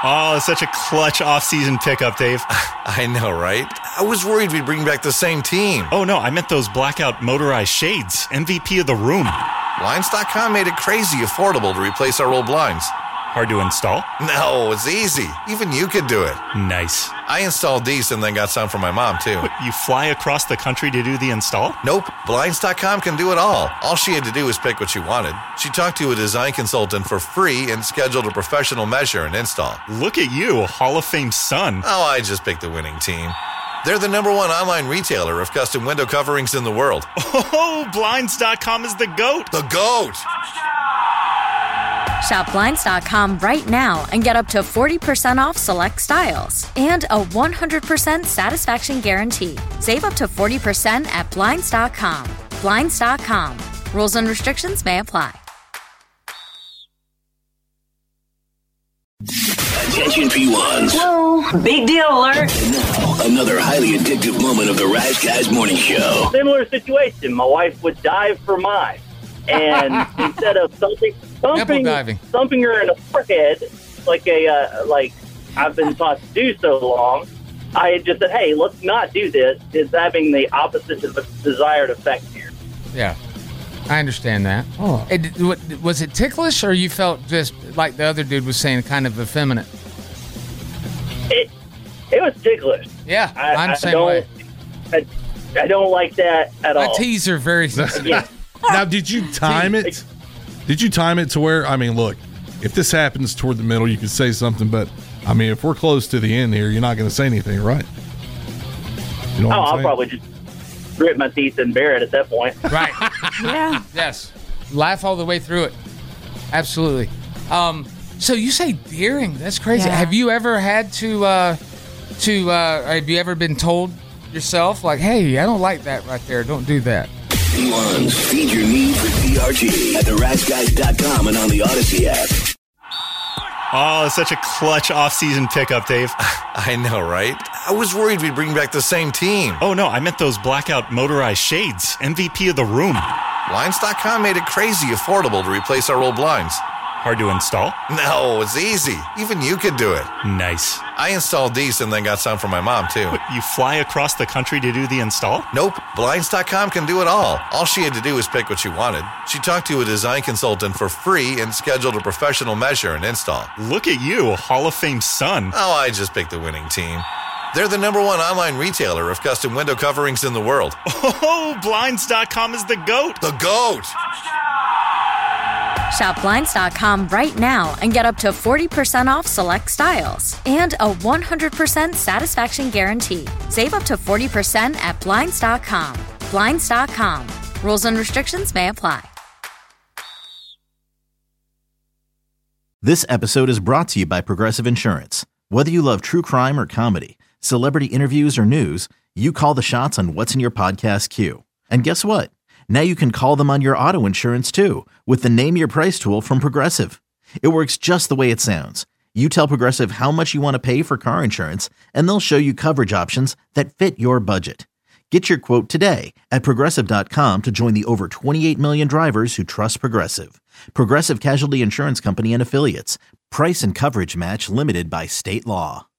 Oh, such a clutch off-season pickup, Dave. I know, right? I was worried we'd bring back the same team. Oh, no, I meant those blackout motorized shades. MVP of the room. Blinds.com made it crazy affordable to replace our old blinds. Hard to install? No, it's easy. Even you could do it. Nice. I installed these and then got some for my mom, too. What, you fly across the country to do the install? Nope. Blinds.com can do it all. All she had to do was pick what she wanted. She talked to a design consultant for free and scheduled a professional measure and install. Look at you, Hall of Fame son. Oh, I just picked the winning team. They're the #1 online retailer of custom window coverings in the world. Oh, Blinds.com is the GOAT. The GOAT! Shop Blinds.com right now and get up to 40% off select styles and a 100% satisfaction guarantee. Save up to 40% at Blinds.com. Blinds.com. Rules and restrictions may apply. Attention P1s. Whoa, big deal alert. And now, another highly addictive moment of the Rise Guys Morning Show. Similar situation. My wife would dive for mine. And instead of thumping her in the forehead like I've been taught to do so long, I just said, hey, let's not do this. It's having the opposite of the desired effect here. Yeah, I understand that. Oh. Was it ticklish, or you felt just like the other dude was saying, kind of effeminate? It was ticklish. Yeah, I'm the same way. I don't like that at all. My teeth are very sensitive. Yeah. Now, did you time it? Did you time it to where, I mean, look, if this happens toward the middle, you could say something, but, I mean, if we're close to the end here, you're not going to say anything, right? You know what I'm I'll saying? probably just grit my teeth and bear it at that point. Right. Yeah. Yes. Laugh all the way through it. Absolutely. So you say deering. That's crazy. Yeah. Have you ever had have you ever been told yourself, like, hey, I don't like that right there. Don't do that. P1s, feed your need for DRG at theriseguys.com and on the Odyssey app. Oh, such a clutch off-season pickup, Dave. I know, right? I was worried we'd bring back the same team. Oh, no, I meant those blackout motorized shades. MVP of the room. Blinds.com made it crazy affordable to replace our old blinds. Hard to install? No, it's easy. Even you could do it. Nice. I installed these and then got some for my mom, too. What, you fly across the country to do the install? Nope. Blinds.com can do it all. All she had to do was pick what she wanted. She talked to a design consultant for free and scheduled a professional measure and install. Look at you, Hall of Fame son. Oh, I just picked the winning team. They're the #1 online retailer of custom window coverings in the world. Oh, Blinds.com is the GOAT. The GOAT! Shop Blinds.com right now and get up to 40% off select styles and a 100% satisfaction guarantee. Save up to 40% at Blinds.com. Blinds.com. Rules and restrictions may apply. This episode is brought to you by Progressive Insurance. Whether you love true crime or comedy, celebrity interviews or news, you call the shots on what's in your podcast queue. And guess what? Now you can call them on your auto insurance too with the Name Your Price tool from Progressive. It works just the way it sounds. You tell Progressive how much you want to pay for car insurance, and they'll show you coverage options that fit your budget. Get your quote today at Progressive.com to join the over 28 million drivers who trust Progressive. Progressive Casualty Insurance Company and Affiliates. Price and coverage match limited by state law.